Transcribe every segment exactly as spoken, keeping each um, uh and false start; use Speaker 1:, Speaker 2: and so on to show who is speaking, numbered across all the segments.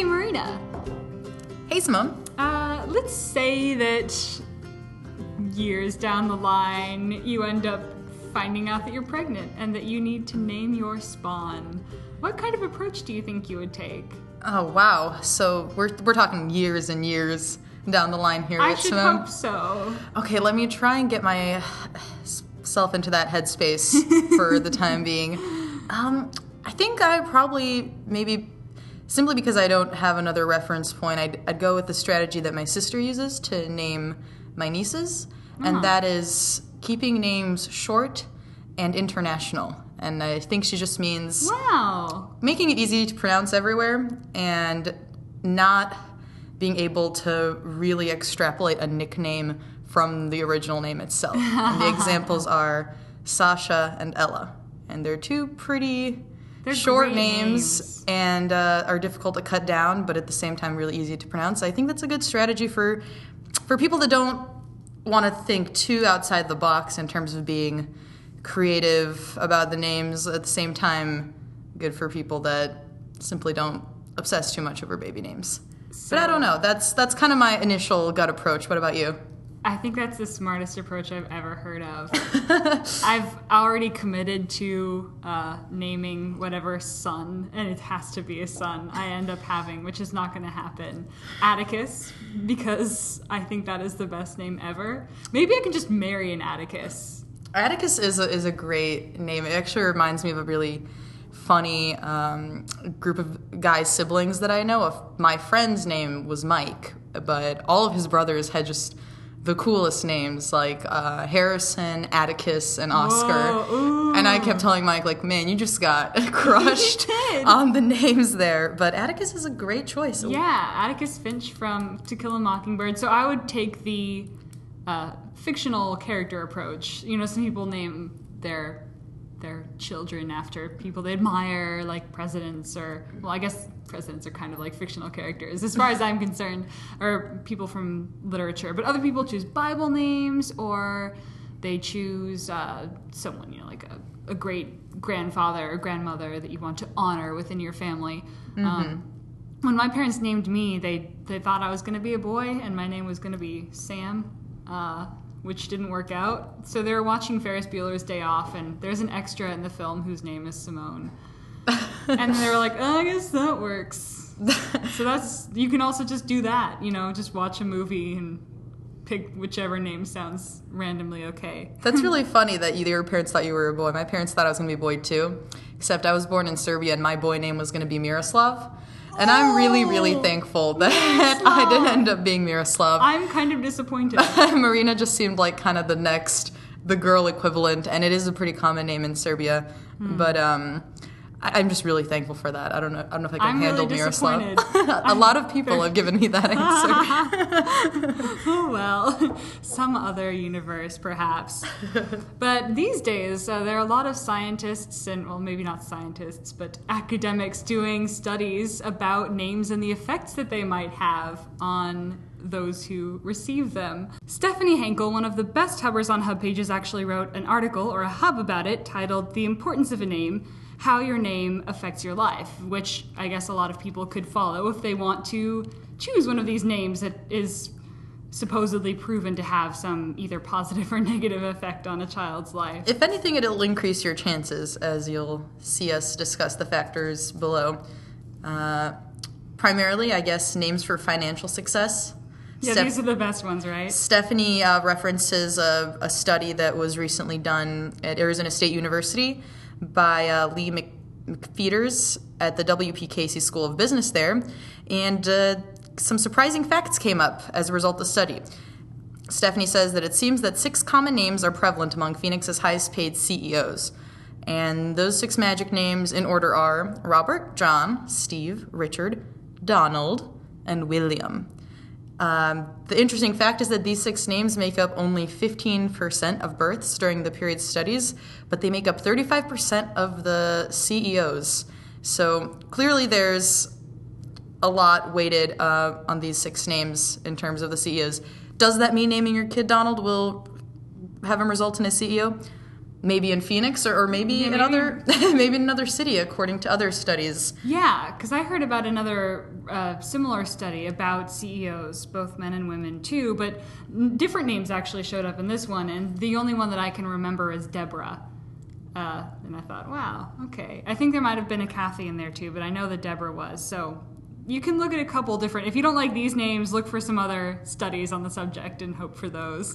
Speaker 1: Hey, Marina.
Speaker 2: Hey, Simone.
Speaker 1: Uh, let's say that years down the line, you end up finding out that you're pregnant and that you need to name your spawn. What kind of approach do you think you would take?
Speaker 2: Oh, wow. So we're we're talking years and years down the line here.
Speaker 1: I
Speaker 2: right,
Speaker 1: should
Speaker 2: Simone?
Speaker 1: hope so.
Speaker 2: Okay, let me try and get myself into that headspace for the time being. Um, I think I probably, maybe simply because I don't have another reference point, I'd, I'd go with the strategy that my sister uses to name my nieces,
Speaker 1: Uh-huh.
Speaker 2: and that is keeping names short and international. And I think she just means
Speaker 1: Wow.
Speaker 2: making it easy to pronounce everywhere and not being able to really extrapolate a nickname from the original name itself. And the examples are Sasha and Ella. And they're two pretty
Speaker 1: They're
Speaker 2: short
Speaker 1: great
Speaker 2: names,
Speaker 1: names.
Speaker 2: and uh, are difficult to cut down, but at the same time really easy to pronounce. I think that's a good strategy for for people that don't want to think too outside the box in terms of being creative about the names. At the same time, good for people that simply don't obsess too much over baby names.
Speaker 1: So,
Speaker 2: But I don't know. That's that's kind of my initial gut approach. What about you?
Speaker 1: I think that's the smartest approach I've ever heard of. I've already committed to uh, naming whatever son, and it has to be a son, I end up having, which is not going to happen. Atticus, because I think that is the best name ever. Maybe I can just marry an Atticus.
Speaker 2: Atticus is a, is a great name. It actually reminds me of a really funny um, group of guy siblings that I know of. My friend's name was Mike, but all of his brothers had just the coolest names, like uh, Harrison, Atticus, and Oscar.
Speaker 1: Whoa,
Speaker 2: and I kept telling Mike, like, man, you just got crushed
Speaker 1: did.
Speaker 2: on the names there. But Atticus is a great choice.
Speaker 1: Yeah, Atticus Finch from To Kill a Mockingbird. So I would take the uh, fictional character approach. You know, some people name their their children after people they admire, like presidents, or, well, I guess presidents are kind of like fictional characters as far as I'm concerned, or people from literature. But other people choose Bible names, or they choose uh, someone, you know, like a, a great grandfather or grandmother that you want to honor within your family.
Speaker 2: Mm-hmm.
Speaker 1: Um, when my parents named me, they, they thought I was going to be a boy, and my name was going to be Sam. Uh, which didn't work out. So they were watching Ferris Bueller's Day Off, and there's an extra in the film whose name is Simone. And they were like, oh, I guess that works. So that's, you can also just do that, you know, just watch a movie and pick whichever name sounds randomly okay.
Speaker 2: That's really funny that you, your parents thought you were a boy. My parents thought I was going to be a boy too, except I was born in Serbia and my boy name was going to be Miroslav. And I'm really, really thankful that I didn't end up being Miroslav.
Speaker 1: I'm kind of disappointed.
Speaker 2: Marina just seemed like kind of the next, the girl equivalent, and it is a pretty common name in Serbia.
Speaker 1: Hmm.
Speaker 2: But um, I, I'm just really thankful for that. I don't know. I don't know if I can
Speaker 1: I'm
Speaker 2: handle
Speaker 1: really
Speaker 2: Miroslav.
Speaker 1: disappointed.
Speaker 2: A lot of people have given me that answer.
Speaker 1: Oh, well, some other universe, perhaps. But these days, uh, there are a lot of scientists, and, well, maybe not scientists, but academics doing studies about names and the effects that they might have on those who receive them. Stephanie Henkel, one of the best hubbers on Hub Pages, actually wrote an article, or a hub about it, titled The Importance of a Name, How Your Name Affects Your Life, which I guess a lot of people could follow if they want to choose one of these names that is supposedly proven to have some either positive or negative effect on a child's life.
Speaker 2: If anything, it'll increase your chances, as you'll see us discuss the factors below. Uh, primarily, I guess, names for financial success.
Speaker 1: Yeah,
Speaker 2: Steph-
Speaker 1: these are the best ones, right?
Speaker 2: Stephanie uh, references a, a study that was recently done at Arizona State University by uh, Lee Mc- McFeeters at the W P Casey School of Business there, and uh, some surprising facts came up as a result of the study. Stephanie says that it seems that six common names are prevalent among Phoenix's highest paid C E Os. And those six magic names in order are Robert, John, Steve, Richard, Donald, and William. Um, the interesting fact is that these six names make up only fifteen percent of births during the period studies, but they make up thirty-five percent of the C E Os. So clearly there's a lot weighted uh, on these six names in terms of the C E Os. Does that mean naming your kid Donald will have him result in a C E O? maybe in Phoenix or, or maybe
Speaker 1: Yeah,
Speaker 2: in
Speaker 1: maybe-
Speaker 2: other maybe in another city, according to other studies.
Speaker 1: Yeah, because I heard about another uh, similar study about C E Os, both men and women too, but n- different names actually showed up in this one, and the only one that I can remember is Deborah. Uh, and I thought, wow, okay. I think there might have been a Kathy in there too, but I know that Deborah was. So you can look at a couple different. If you don't like these names, look for some other studies on the subject and hope for those.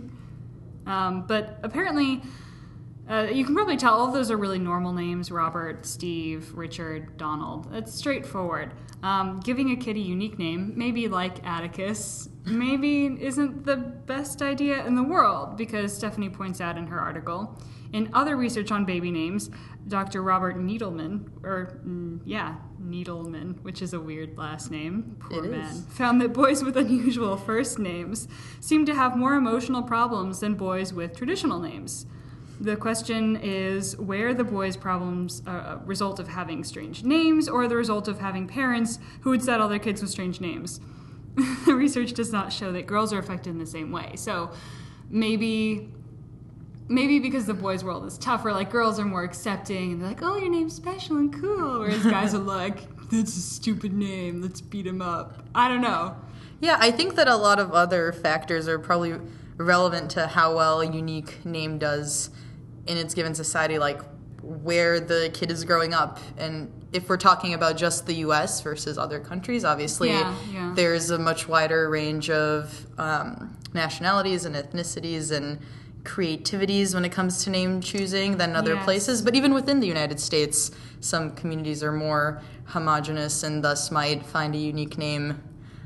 Speaker 1: um, but apparently. Uh, you can probably tell all of those are really normal names: Robert, Steve, Richard, Donald. It's straightforward. Um, giving a kid a unique name, maybe like Atticus, maybe isn't the best idea in the world, because Stephanie points out in her article, in other research on baby names, Doctor Robert Needleman, or mm, yeah, Needleman, which is a weird last name, poor
Speaker 2: It
Speaker 1: man,
Speaker 2: is.
Speaker 1: found that boys with unusual first names seem to have more emotional problems than boys with traditional names. The question is where the boys' problems are a result of having strange names or the result of having parents who would settle their kids with strange names. The research does not show that girls are affected in the same way. So maybe maybe because the boys' world is tougher, like girls are more accepting and they're like, oh, your name's special and cool, whereas guys are like, that's a stupid name, let's beat him up. I don't know.
Speaker 2: Yeah, I think that a lot of other factors are probably relevant to how well a unique name does in its given society, like where the kid is growing up. And if we're talking about just the U S versus other countries, obviously
Speaker 1: Yeah, yeah.
Speaker 2: there's a much wider range of um, nationalities and ethnicities and creativities when it comes to name choosing than other
Speaker 1: Yes.
Speaker 2: places. But even within the United States, some communities are more homogenous and thus might find a unique name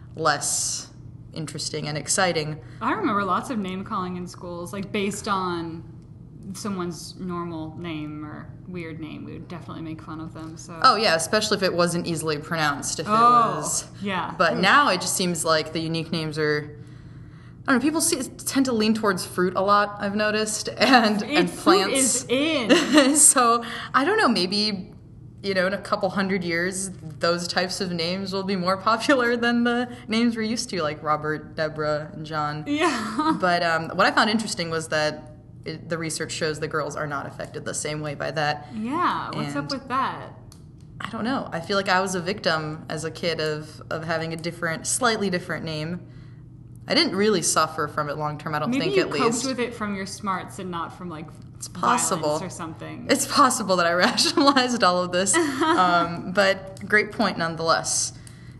Speaker 2: less interesting and exciting.
Speaker 1: I remember lots of name calling in schools, like based on someone's normal name or weird name. We would definitely make fun of them. So
Speaker 2: Oh yeah, especially if it wasn't easily pronounced. If it
Speaker 1: Oh,
Speaker 2: was,
Speaker 1: yeah.
Speaker 2: But now it just seems like the unique names are. I don't know. People see, tend to lean towards fruit a lot. I've noticed, and
Speaker 1: It-
Speaker 2: and
Speaker 1: fruit
Speaker 2: plants.
Speaker 1: is in.
Speaker 2: So I don't know. Maybe you know, in a couple hundred years, those types of names will be more popular than the names we're used to, like Robert, Deborah, and John.
Speaker 1: Yeah.
Speaker 2: But um, what I found interesting was that it, the research shows that girls are not affected the same way by that.
Speaker 1: Yeah. What's up
Speaker 2: And-
Speaker 1: with that?
Speaker 2: I don't know. I feel like I was a victim as a kid of, of having a different, slightly different name. I didn't really suffer from it long term, I don't
Speaker 1: Maybe
Speaker 2: think,
Speaker 1: you
Speaker 2: at
Speaker 1: coped
Speaker 2: least.
Speaker 1: with it from your smarts and not from like
Speaker 2: It's possible.
Speaker 1: violence or something.
Speaker 2: It's possible that I rationalized all of this, um, but great point nonetheless.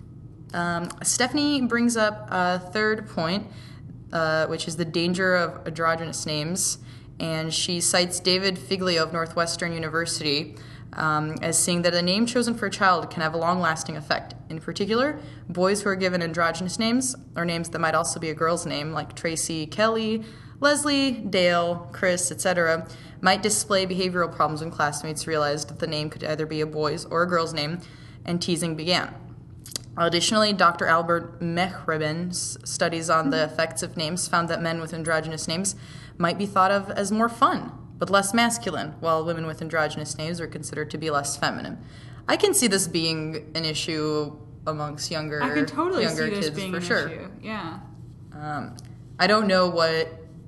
Speaker 2: Um, Stephanie brings up a third point, uh, which is the danger of androgynous names, and she cites David Figlio of Northwestern University um, as saying that a name chosen for a child can have a long-lasting effect. In particular, boys who are given androgynous names, or names that might also be a girl's name, like Tracy, Kelly, Leslie, Dale, Chris, et cetera, might display behavioral problems when classmates realized that the name could either be a boy's or a girl's name, and teasing began. Additionally, Doctor Albert Mehraben's studies on the effects of names found that men with androgynous names might be thought of as more fun, but less masculine, while women with androgynous names are considered to be less feminine. I can see this being an issue amongst younger,
Speaker 1: I can totally
Speaker 2: younger
Speaker 1: see this
Speaker 2: kids
Speaker 1: being
Speaker 2: for
Speaker 1: an
Speaker 2: sure.
Speaker 1: issue. Yeah.
Speaker 2: Um, I don't know what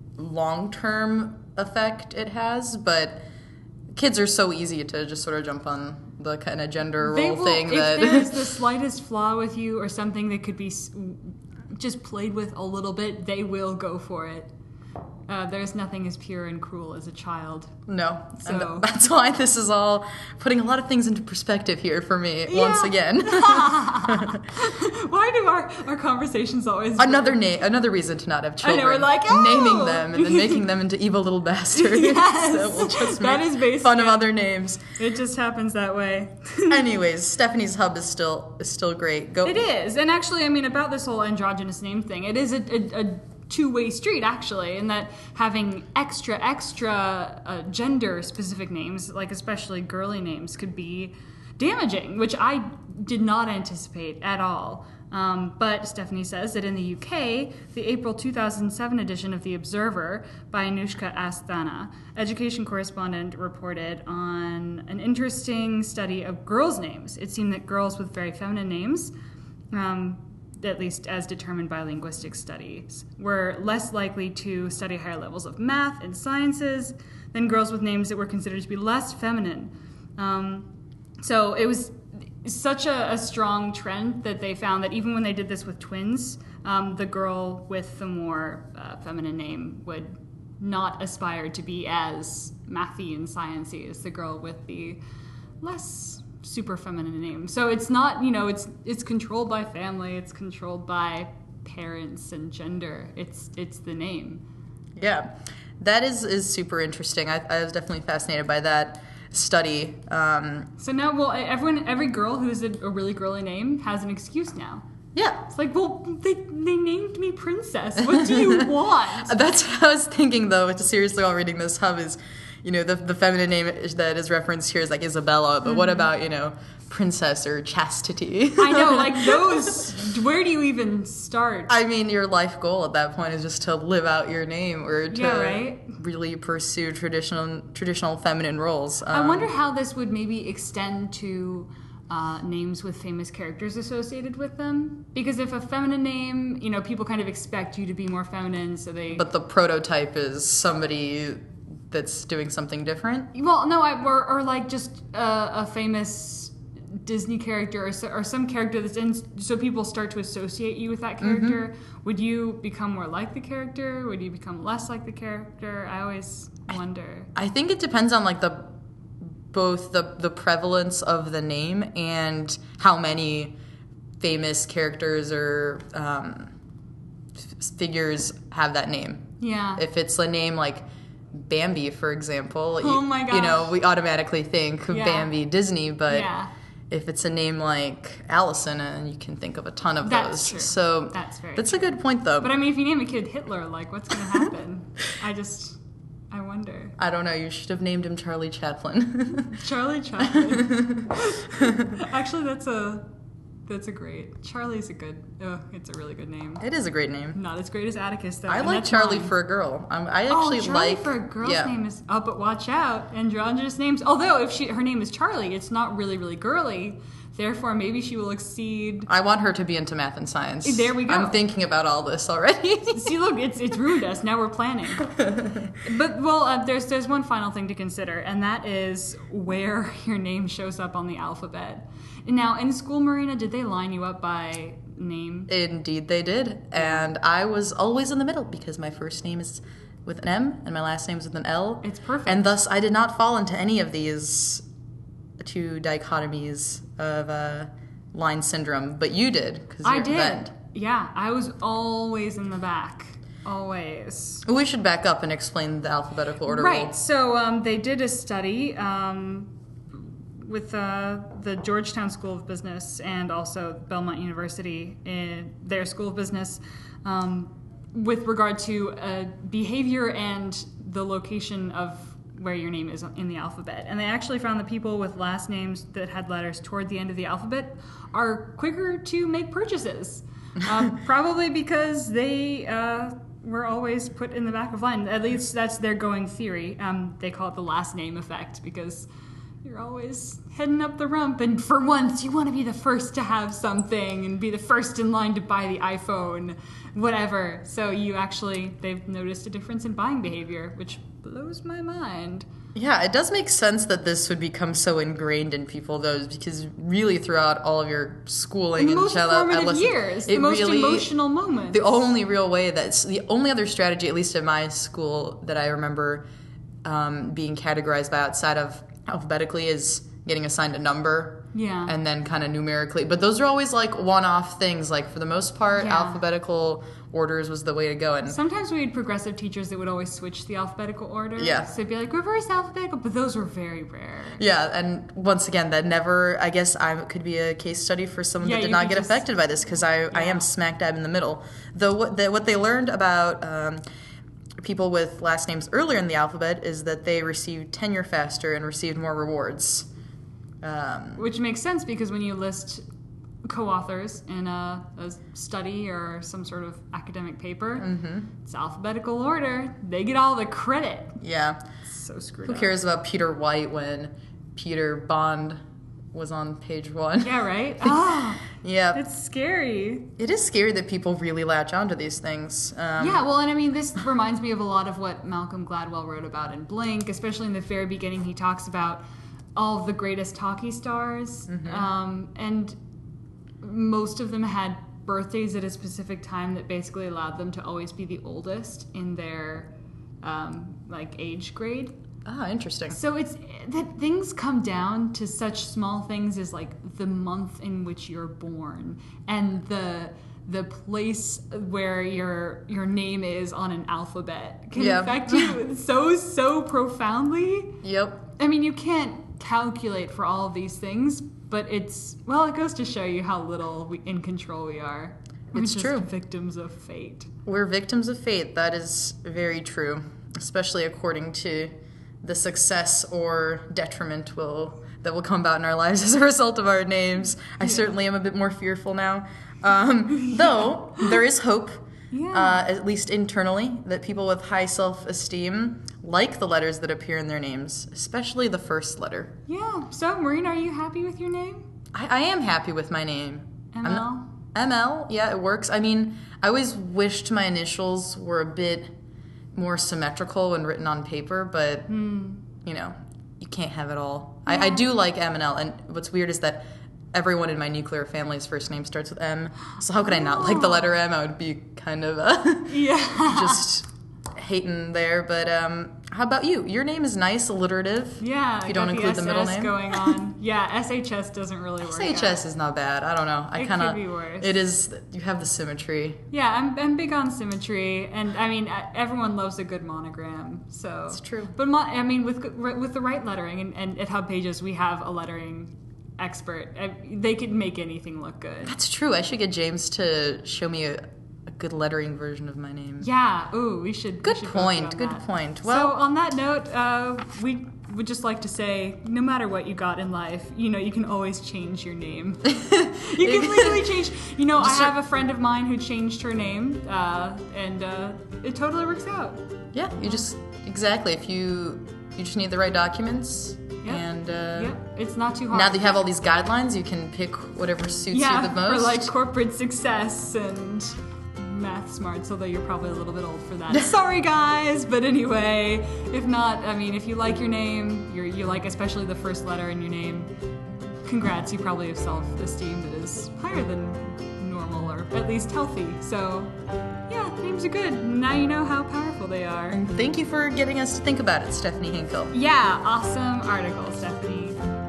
Speaker 2: long-term effect it has, but kids are so easy to just sort of jump on the kind of gender
Speaker 1: They
Speaker 2: role
Speaker 1: will,
Speaker 2: thing
Speaker 1: if
Speaker 2: that
Speaker 1: there's the slightest flaw with you or something that could be s- just played with a little bit, they will go for it. Uh, there's nothing as pure and cruel as a child.
Speaker 2: no.
Speaker 1: So-
Speaker 2: And th- that's why this is all putting a lot of things into perspective here for me
Speaker 1: Yeah.
Speaker 2: once again.
Speaker 1: Why do our, our conversations always
Speaker 2: another name, another reason to not have
Speaker 1: I know,
Speaker 2: children.
Speaker 1: we're like, oh!
Speaker 2: naming them and then making them into evil little bastards.
Speaker 1: Yes!
Speaker 2: that will just
Speaker 1: That
Speaker 2: make
Speaker 1: is basically-
Speaker 2: fun of other names.
Speaker 1: It just happens that way.
Speaker 2: Anyways, Stephanie's hub is still is still great. Go.
Speaker 1: It is, and actually, I mean, about this whole androgynous name thing, it is a, a, a two-way street, actually, in that having extra, extra uh, gender-specific names, like especially girly names, could be damaging, which I did not anticipate at all. Um, but Stephanie says that in the U K, the April two thousand seven edition of The Observer by Anushka Asthana, education correspondent, reported on an interesting study of girls' names. It seemed that girls with very feminine names um, at least as determined by linguistic studies, were less likely to study higher levels of math and sciences than girls with names that were considered to be less feminine. Um, so it was such a, a strong trend that they found that even when they did this with twins, um, the girl with the more uh, feminine name would not aspire to be as mathy and sciencey as the girl with the less super feminine name. So it's not, you know, it's it's controlled by family, it's controlled by parents and gender. It's it's the name.
Speaker 2: Yeah, that is, is super interesting. I, I was definitely fascinated by that study. Um,
Speaker 1: so now, well, everyone, every girl who's a, a really girly name has an excuse now.
Speaker 2: Yeah.
Speaker 1: It's like, well, they they named me Princess. What do you want?
Speaker 2: That's what I was thinking, though, seriously while reading this hub is, you know, the the feminine name that is referenced here is like Isabella, but mm-hmm. what about, you know, Princess or Chastity?
Speaker 1: I know, like those, where do you even start?
Speaker 2: I mean, your life goal at that point is just to live out your name or to
Speaker 1: yeah, right?
Speaker 2: really pursue traditional traditional feminine roles. Um,
Speaker 1: I wonder how this would maybe extend to uh, names with famous characters associated with them. Because if a feminine name, you know, people kind of expect you to be more feminine, so they...
Speaker 2: But the prototype is somebody that's doing something different?
Speaker 1: Well, no, I, or, or like just uh, a famous Disney character or, so, or some character that's in, so people start to associate you with that character. Mm-hmm. Would you become more like the character? Would you become less like the character? I always wonder.
Speaker 2: I think it depends on like the both the the prevalence of the name and how many famous characters or um, f- figures have that name.
Speaker 1: Yeah.
Speaker 2: If it's a name like Bambi, for example,
Speaker 1: oh
Speaker 2: you,
Speaker 1: my gosh.
Speaker 2: you know, we automatically think
Speaker 1: yeah.
Speaker 2: Bambi Disney, but
Speaker 1: yeah.
Speaker 2: if it's a name like Allison, and you can think of a ton of
Speaker 1: that's
Speaker 2: those.
Speaker 1: True.
Speaker 2: So
Speaker 1: that's very
Speaker 2: that's
Speaker 1: true.
Speaker 2: a good point, though.
Speaker 1: But I mean, if you name a kid Hitler, like, what's going to happen? I just, I wonder.
Speaker 2: I don't know. You should have named him Charlie Chaplin.
Speaker 1: Charlie Chaplin. Actually, that's a that's a great. Charlie's a good. Oh, it's a really good name.
Speaker 2: It is a great name.
Speaker 1: Not as great as Atticus, though.
Speaker 2: I
Speaker 1: and
Speaker 2: like Charlie
Speaker 1: mine.
Speaker 2: for a girl. Um, I actually
Speaker 1: oh, Charlie
Speaker 2: like
Speaker 1: for a girl's
Speaker 2: yeah.
Speaker 1: name is. Oh, but watch out, androgynous names. Although if she her name is Charlie, it's not really really girly. Therefore, maybe she will exceed.
Speaker 2: I want her to be into math and science.
Speaker 1: There we go.
Speaker 2: I'm thinking about all this already.
Speaker 1: See, look, it's it's ruined us. Now we're planning. But well, uh, there's there's one final thing to consider, and that is where your name shows up on the alphabet. Now, in school, Marina, did they line you up by name?
Speaker 2: Indeed, they did, and I was always in the middle because my first name is with an M and my last name is with an L.
Speaker 1: It's perfect,
Speaker 2: and thus I did not fall into any of these two dichotomies of uh, line syndrome, but you did. Cause
Speaker 1: I
Speaker 2: you're
Speaker 1: did.
Speaker 2: Vend.
Speaker 1: Yeah, I was always in the back. Always.
Speaker 2: We should back up and explain the alphabetical order.
Speaker 1: Right.
Speaker 2: Rule.
Speaker 1: So um, they did a study um, with uh, the Georgetown School of Business and also Belmont University in their School of Business um, with regard to uh, behavior and the location of where your name is in the alphabet. And they actually found that people with last names that had letters toward the end of the alphabet are quicker to make purchases. Um, probably because they uh, were always put in the back of line. At least that's their going theory. Um, they call it the last name effect because you're always heading up the rump. And for once, you want to be the first to have something and be the first in line to buy the iPhone, whatever. So you actually, they've noticed a difference in buying behavior, which blows my mind.
Speaker 2: Yeah, it does make sense that this would become so ingrained in people, though, because really throughout all of your schooling
Speaker 1: the
Speaker 2: and
Speaker 1: most
Speaker 2: child
Speaker 1: formative years, the most
Speaker 2: really,
Speaker 1: emotional moments.
Speaker 2: The only real way that's the only other strategy, at least in my school, that I remember um, being categorized by outside of alphabetically is getting assigned a number.
Speaker 1: Yeah.
Speaker 2: And then kind of numerically. But those are always like one-off things. Like for the most part,
Speaker 1: yeah.
Speaker 2: alphabetical orders was the way to go. And
Speaker 1: sometimes we had progressive teachers that would always switch the alphabetical order.
Speaker 2: Yeah.
Speaker 1: So it'd be like reverse alphabetical, but those were very rare.
Speaker 2: Yeah, and once again, that never, I guess I could be a case study for someone
Speaker 1: yeah,
Speaker 2: that did not get
Speaker 1: just,
Speaker 2: affected by this because I, yeah. I am smack dab in the middle. Though what, the, what they learned about um, people with last names earlier in the alphabet is that they received tenure faster and received more rewards. Um,
Speaker 1: Which makes sense because when you list co-authors in a, a study or some sort of academic paper,
Speaker 2: mm-hmm.
Speaker 1: it's alphabetical order. They get all the credit.
Speaker 2: Yeah.
Speaker 1: It's so screwed
Speaker 2: Who
Speaker 1: up.
Speaker 2: cares about Peter White when Peter Bond was on page one?
Speaker 1: Yeah, right? Ah,
Speaker 2: Yeah.
Speaker 1: It's scary.
Speaker 2: It is scary that people really latch onto these things. Um,
Speaker 1: Yeah, well, and I mean, this reminds me of a lot of what Malcolm Gladwell wrote about in Blink, especially in the very beginning. He talks about all of the greatest hockey stars,
Speaker 2: Mm-hmm.
Speaker 1: um, and most of them had birthdays at a specific time that basically allowed them to always be the oldest in their um, like age grade.
Speaker 2: Ah, interesting.
Speaker 1: So it's that things come down to such small things as like the month in which you're born and the the place where your your name is on an alphabet can
Speaker 2: Yeah.
Speaker 1: affect you so so profoundly.
Speaker 2: Yep.
Speaker 1: I mean, you can't calculate for all of these things, but it's well, it goes to show you how little we, in control we are. We're
Speaker 2: It's
Speaker 1: just
Speaker 2: true.
Speaker 1: victims of fate.
Speaker 2: We're victims of fate. That is very true, especially according to the success or detriment will that will come about in our lives as a result of our names. I certainly am a bit more fearful now. Um, though there is hope,
Speaker 1: Yeah.
Speaker 2: uh, at least internally, that people with high self-esteem like the letters that appear in their names, especially the first letter.
Speaker 1: Yeah. So, Maureen, are you happy with your name?
Speaker 2: I, I am happy with my name.
Speaker 1: M
Speaker 2: I'm
Speaker 1: L?
Speaker 2: not- M L, yeah, it works. I mean, I always wished my initials were a bit more symmetrical when written on paper, but,
Speaker 1: Hmm.
Speaker 2: you know, you can't have it all. I, I do like M and L, and what's weird is that everyone in my nuclear family's first name starts with M, so how could I not like the letter M? I would be kind of uh,
Speaker 1: Yeah.
Speaker 2: just hating there, but um, how about you? Your name is nice, alliterative.
Speaker 1: Yeah,
Speaker 2: If you
Speaker 1: I
Speaker 2: don't
Speaker 1: got
Speaker 2: include
Speaker 1: the
Speaker 2: the middle
Speaker 1: S S
Speaker 2: name.
Speaker 1: going on. Yeah, S H S doesn't really work.
Speaker 2: S H S
Speaker 1: out.
Speaker 2: is not bad. I don't know. I
Speaker 1: It
Speaker 2: kind of.
Speaker 1: could be worse.
Speaker 2: It is. You have the symmetry.
Speaker 1: Yeah, I'm, I'm big on symmetry, and I mean I- everyone loves a good monogram. So
Speaker 2: It's true.
Speaker 1: But mo- I mean with with the right lettering, and, and at Hub Pages we have a lettering expert. I, they could make anything look good.
Speaker 2: That's true. I should get James to show me a, a good lettering version of my name.
Speaker 1: Yeah. Ooh, we should.
Speaker 2: Good
Speaker 1: we should both
Speaker 2: point,
Speaker 1: get on
Speaker 2: good
Speaker 1: that.
Speaker 2: point.
Speaker 1: So
Speaker 2: Well-
Speaker 1: on that note, uh, we would just like to say, no matter what you got in life, you know, you can always change your name. You can legally change. You know, I
Speaker 2: Just-
Speaker 1: have a friend of mine who changed her name, uh, and uh, it totally works out.
Speaker 2: Yeah, you just exactly. If you you just need the right documents,
Speaker 1: Yep.
Speaker 2: and uh,
Speaker 1: Yep, it's not too hard.
Speaker 2: now that you have all these guidelines, you can pick whatever suits
Speaker 1: yeah,
Speaker 2: you the most.
Speaker 1: for like corporate success and math smarts, although you're probably a little bit old for that. Sorry, guys, but anyway, if not, I mean, if you like your name, you're, you like especially the first letter in your name, congrats, you probably have self-esteem that is higher than normal, or at least healthy. So, yeah, names are good. Now you know how powerful they are.
Speaker 2: And thank you for getting us to think about it, Stephanie Hinkle.
Speaker 1: Yeah, awesome article, Stephanie.